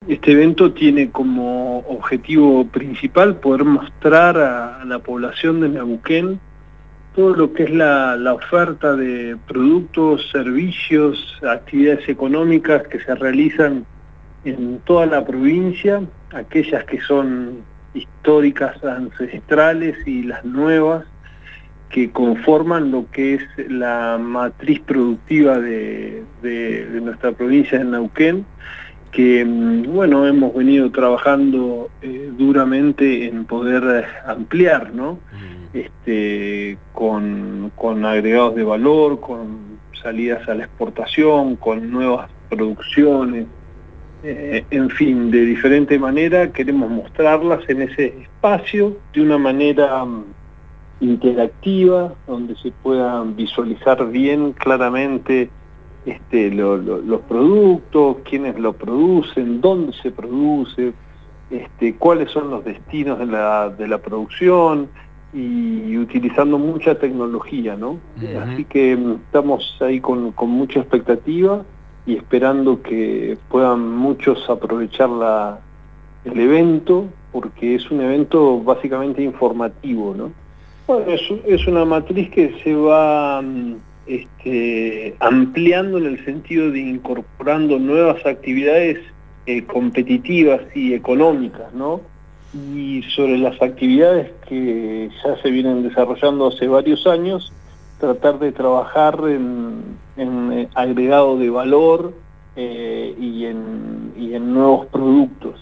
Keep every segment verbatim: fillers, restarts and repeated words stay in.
Este evento tiene como objetivo principal poder mostrar a, a la población de Neuquén todo lo que es la, la oferta de productos, servicios, actividades económicas que se realizan en toda la provincia, aquellas que son históricas, ancestrales, y las nuevas que conforman lo que es la matriz productiva de, de, de nuestra provincia de Neuquén, que bueno, hemos venido trabajando eh, duramente en poder ampliar, ¿no? Mm. Este, con, con agregados de valor, con salidas a la exportación, con nuevas producciones, eh, en fin, de diferente manera queremos mostrarlas en ese espacio de una manera um, interactiva, donde se puedan visualizar bien claramente Este, lo, lo, los productos, quiénes lo producen, dónde se produce, este, cuáles son los destinos de la, de la producción, y utilizando mucha tecnología, ¿no? Uh-huh. Así que estamos ahí con, con mucha expectativa y esperando que puedan muchos aprovechar la, el evento, porque es un evento básicamente informativo, ¿no? Bueno, es, es una matriz que se va Este, ampliando en el sentido de incorporando nuevas actividades eh, competitivas y económicas, ¿no? Y sobre las actividades que ya se vienen desarrollando hace varios años, tratar de trabajar en, en agregado de valor eh, y, en, y en nuevos productos.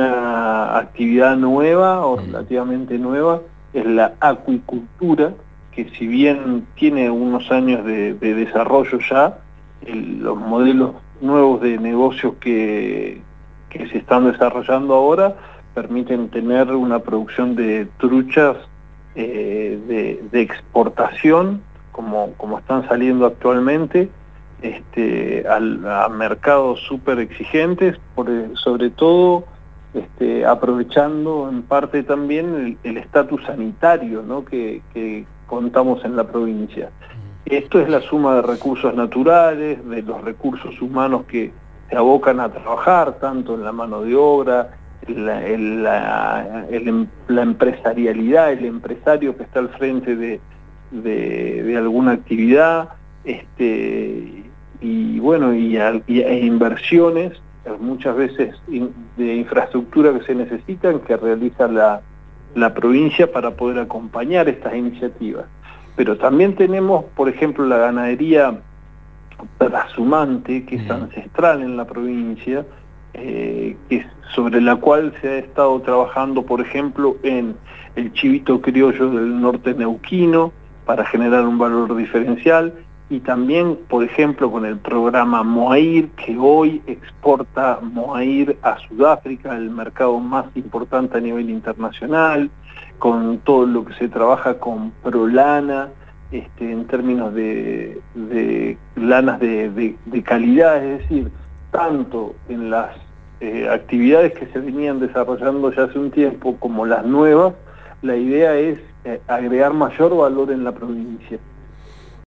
Una actividad nueva o relativamente nueva es la acuicultura, que si bien tiene unos años de, de desarrollo ya, el, los modelos nuevos de negocios que, que se están desarrollando ahora permiten tener una producción de truchas eh, de, de exportación, como, como están saliendo actualmente, este, al, a mercados súper exigentes, por, sobre todo este, aprovechando en parte también el estatus sanitario, ¿no? que, que contamos en la provincia. Esto es la suma de recursos naturales, de los recursos humanos que se abocan a trabajar, tanto en la mano de obra, la, el, la, el, la empresarialidad, el empresario que está al frente de, de, de alguna actividad, este, y bueno, y, y e inversiones, muchas veces de infraestructura que se necesitan, que realiza la la provincia para poder acompañar estas iniciativas. Pero también tenemos, por ejemplo, la ganadería trashumante, que es ancestral en la provincia, eh, que sobre la cual se ha estado trabajando, por ejemplo, en el chivito criollo del norte neuquino, para generar un valor diferencial, y también, por ejemplo, con el programa Moair, que hoy exporta Moair a Sudáfrica, el mercado más importante a nivel internacional, con todo lo que se trabaja con Prolana, este, en términos de, de lanas de, de, de calidad, es decir, tanto en las eh, actividades que se venían desarrollando ya hace un tiempo como las nuevas, la idea es eh, agregar mayor valor en la provincia.